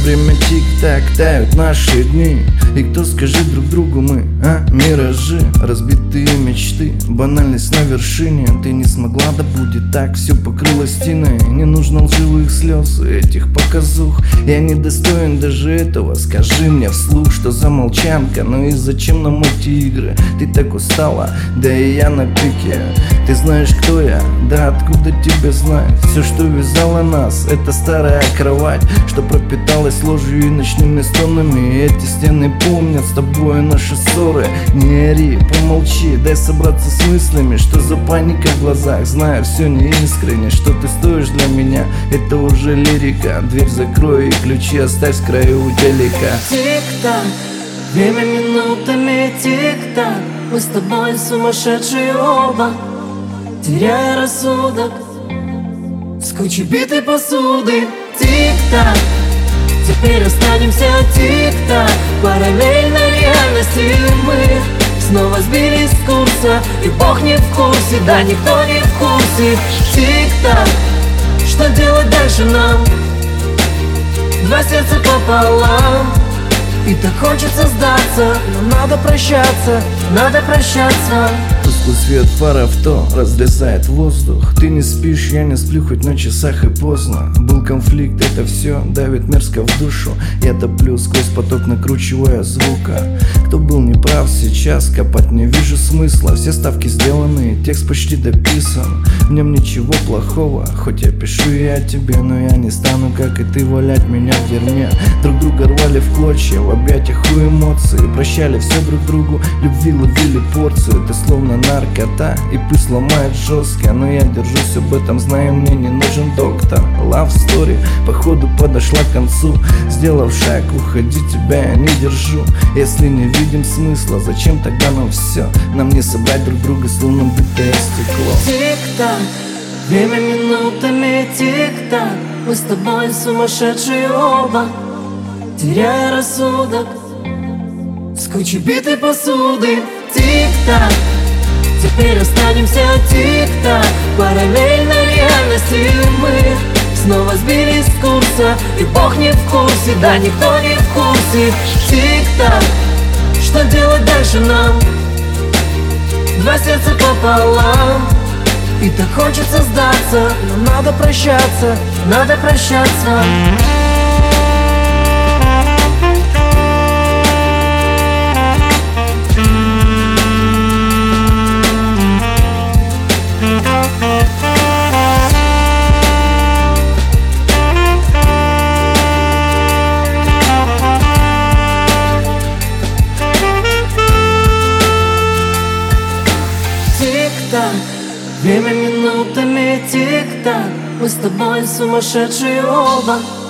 время тик-так, тают наши дни. И кто, скажи друг другу мы, миражи, разбитые мечты, банальность на вершине. Ты не смогла, да будет так, все покрылось тиной. Не нужно лживых слез, этих показух. Я не достоин даже этого, скажи мне вслух, что за молчанка. Ну и зачем нам эти игры? Ты так устала, да и я на пике. Ты знаешь, кто я? Да откуда тебе знать? Все, что вязало нас, это старая кровать, что пропиталась ложью и ночными стонами. Эти стены помнят с тобой наши ссоры. Не ори, помолчи, дай собраться с мыслями. Что за паника в глазах? Знаю, все не искренне. Что ты стоишь для меня, это уже лирика. Дверь закрой и ключи оставь с краю телека. Тик-так, время минутами тик-так. Мы с тобой сумасшедшие оба, теряя рассудок с кучей битой посуды. Тик-так, теперь останемся тик-так. Параллельно реальности мы снова сбились с курса, и Бог не в курсе, да никто не в курсе. Тик-так, что делать дальше нам? Два сердца пополам, и так хочется сдаться, но надо прощаться, надо прощаться. Тусклый свет фар авто разрезает воздух. Ты не спишь, я не сплю, хоть на часах и поздно. Был конфликт, это все давит мерзко в душу. Я топлю сквозь поток, накручивая звука. Кто был неправ сейчас, копать не вижу смысла. Все ставки сделаны, текст почти дописан. В нем ничего плохого, хоть я пишу и о тебе, но я не стану, как и ты, валять меня в дерьме. Друг друга рвали в клочья, в объятиях у эмоций. Прощали все друг другу, любви ловили порцию. Ты словно наркота, и пусть ломает жестко, но я держусь об этом, знаю, мне не нужен доктор. Love story, походу подошла к концу. Сделав шаг, уходи, тебя я не держу. Если не видим смысла, зачем тогда нам все? Нам не собрать друг друга, словно битое стекло. Тик-так, время минутами тик-так. Мы с тобой сумасшедшие оба, теряя рассудок с кучей битой посуды. Тик-так, теперь останемся тик-так. Параллельно реальности мы снова сбились с курса, и Бог не в курсе, да никто не в курсе. Тик-так, что делать дальше нам? Два сердца пополам, и так хочется сдаться, но надо прощаться, надо прощаться. Тик-так, время минутами тик-так. Мы с тобой сумасшедшие оба,